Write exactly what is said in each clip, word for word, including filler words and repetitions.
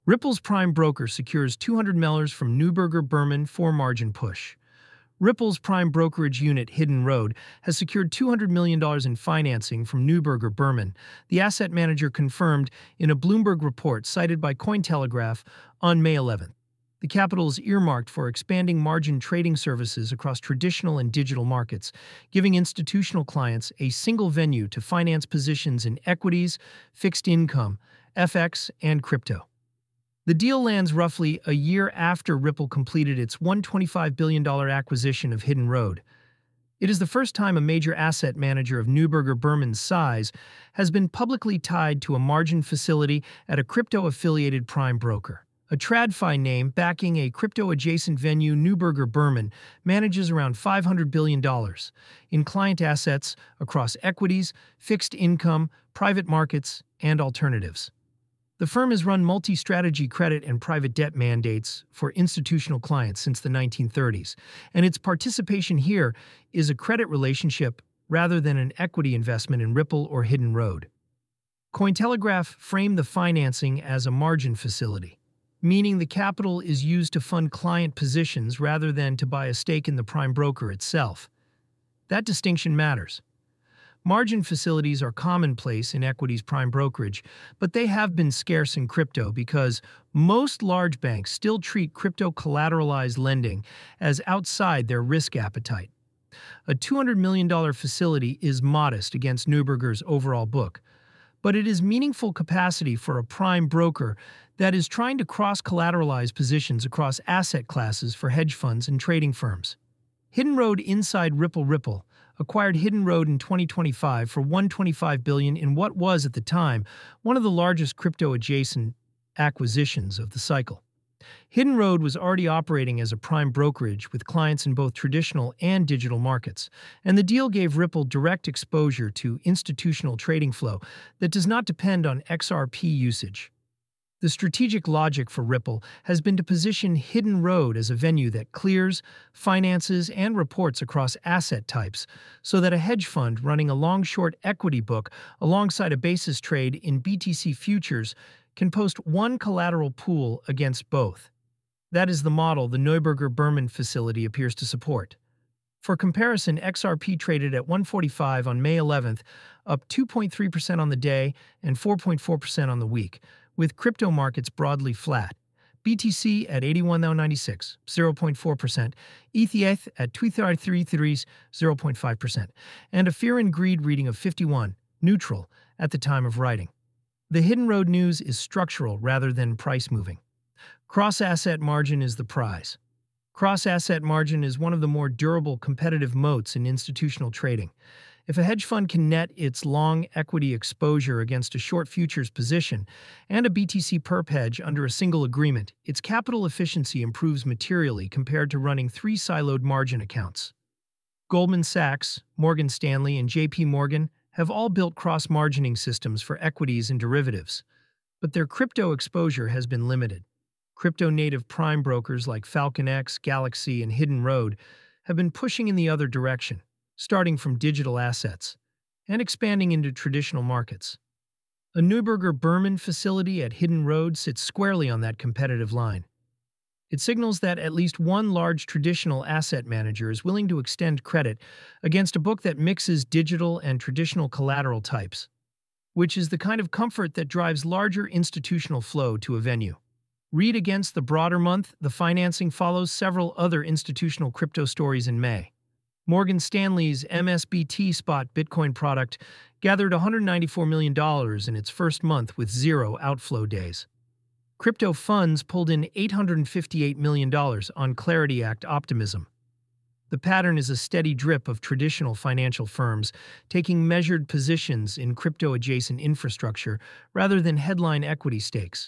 Ripple's prime broker secures two hundred million dollars from Neuberger Berman for margin push. Ripple's prime brokerage unit Hidden Road has secured two hundred million dollars in financing from Neuberger Berman, the asset manager confirmed in a Bloomberg report cited by Cointelegraph on May eleventh. The capital is earmarked for expanding margin trading services across traditional and digital markets, giving institutional clients a single venue to finance positions in equities, fixed income, F X, and crypto. The deal lands roughly a year after Ripple completed its one hundred twenty-five billion dollars acquisition of Hidden Road. It is the first time a major asset manager of Neuberger Berman's size has been publicly tied to a margin facility at a crypto-affiliated prime broker. A TradFi name backing a crypto-adjacent venue, Neuberger Berman manages around five hundred billion dollars in client assets across equities, fixed income, private markets, and alternatives. The firm has run multi-strategy credit and private debt mandates for institutional clients since the nineteen thirties, and its participation here is a credit relationship rather than an equity investment in Ripple or Hidden Road. Cointelegraph framed the financing as a margin facility, meaning the capital is used to fund client positions rather than to buy a stake in the prime broker itself. That distinction matters. Margin facilities are commonplace in equities prime brokerage, but they have been scarce in crypto because most large banks still treat crypto-collateralized lending as outside their risk appetite. A two hundred million dollars facility is modest against Neuberger's overall book, but it is meaningful capacity for a prime broker that is trying to cross-collateralize positions across asset classes for hedge funds and trading firms. Hidden Road inside Ripple Ripple acquired Hidden Road in twenty twenty-five for one hundred twenty-five billion dollars in what was, at the time, one of the largest crypto-adjacent acquisitions of the cycle. Hidden Road was already operating as a prime brokerage with clients in both traditional and digital markets, and the deal gave Ripple direct exposure to institutional trading flow that does not depend on X R P usage. The strategic logic for Ripple has been to position Hidden Road as a venue that clears, finances, and reports across asset types so that a hedge fund running a long-short equity book alongside a basis trade in B T C futures can post one collateral pool against both. That is the model the Neuberger Berman facility appears to support. For comparison, X R P traded at one forty-five on May eleventh, up two point three percent on the day and four point four percent on the week, with crypto markets broadly flat. B T C at eighty-one ninety-six, zero point four percent, E T H at two thirty-three, zero point five percent, and a fear and greed reading of fifty-one, neutral, at the time of writing. The Hidden Road news is structural rather than price-moving. Cross-asset margin is the prize. Cross-asset margin is one of the more durable competitive moats in institutional trading. If a hedge fund can net its long equity exposure against a short futures position and a B T C perp hedge under a single agreement, its capital efficiency improves materially compared to running three siloed margin accounts. Goldman Sachs, Morgan Stanley, and J P Morgan have all built cross-margining systems for equities and derivatives, but their crypto exposure has been limited. Crypto-native prime brokers like FalconX, Galaxy, and Hidden Road have been pushing in the other direction, starting from digital assets and expanding into traditional markets. A Neuberger Berman facility at Hidden Road sits squarely on that competitive line. It signals that at least one large traditional asset manager is willing to extend credit against a book that mixes digital and traditional collateral types, which is the kind of comfort that drives larger institutional flow to a venue. Read against the broader month, the financing follows several other institutional crypto stories in May. Morgan Stanley's M S B T Spot Bitcoin product gathered one hundred ninety-four million dollars in its first month with zero outflow days. Crypto funds pulled in eight hundred fifty-eight million dollars on Clarity Act optimism. The pattern is a steady drip of traditional financial firms taking measured positions in crypto-adjacent infrastructure rather than headline equity stakes.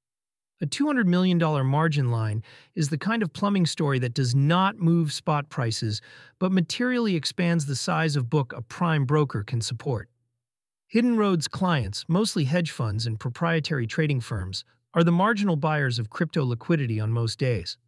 A two hundred million dollars margin line is the kind of plumbing story that does not move spot prices but materially expands the size of book a prime broker can support. Hidden Road's clients, mostly hedge funds and proprietary trading firms, are the marginal buyers of crypto liquidity on most days.